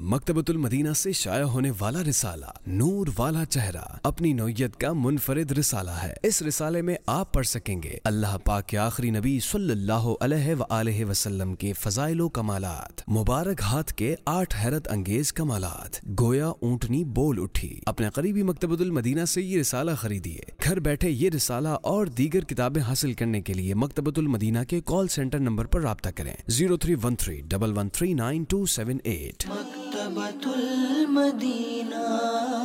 मकतबतुल Medina से शाया होने वाला रिसाला नूर वाला चेहरा अपनी नौयत का मुनफरिद रिसाला है। इस रिसाले में आप पढ़ सकेंगे अल्लाह पाक के आखिरी नबी सल्लल्लाहु अलैहि वसल्लम के फजाइल व कमालात, मुबारक हाथ के 8 हैरत अंगेज कमालात। गोया ऊंटनी बोल उठी। अपने करीबी मकतबतुल मदीना से ये रिसाला खरीदिए। घर बैठे ये रिसाला और दीगर किताबें हासिल करने के लिए मकतबतुल मदीना के कॉल सेंटर नंबर पर राब्ता करें 0313 1139 278। मकतबतुल मदीना।